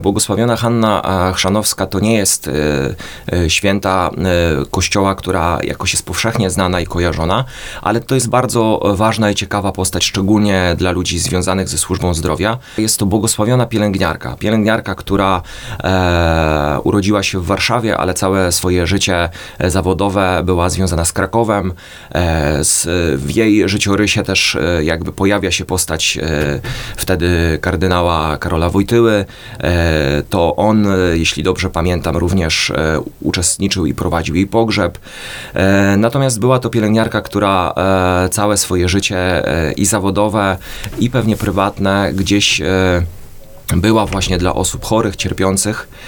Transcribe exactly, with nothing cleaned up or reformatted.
Błogosławiona Hanna Chrzanowska to nie jest y, y, święta y, Kościoła, która jakoś jest powszechnie znana i kojarzona, ale to jest bardzo ważna i ciekawa postać, szczególnie dla ludzi związanych ze służbą zdrowia. Jest to błogosławiona pielęgniarka. Pielęgniarka, która e, urodziła się w Warszawie, ale całe swoje życie zawodowe była związana z Krakowem. E, z, w jej życiorysie też e, jakby pojawia się postać e, wtedy kardynała Karola Wojtyły. E, To on, jeśli dobrze pamiętam, również e, uczestniczył i prowadził jej pogrzeb. E, natomiast była to pielęgniarka, która e, całe swoje życie e, i zawodowe, i pewnie prywatne gdzieś e, była właśnie dla osób chorych, cierpiących.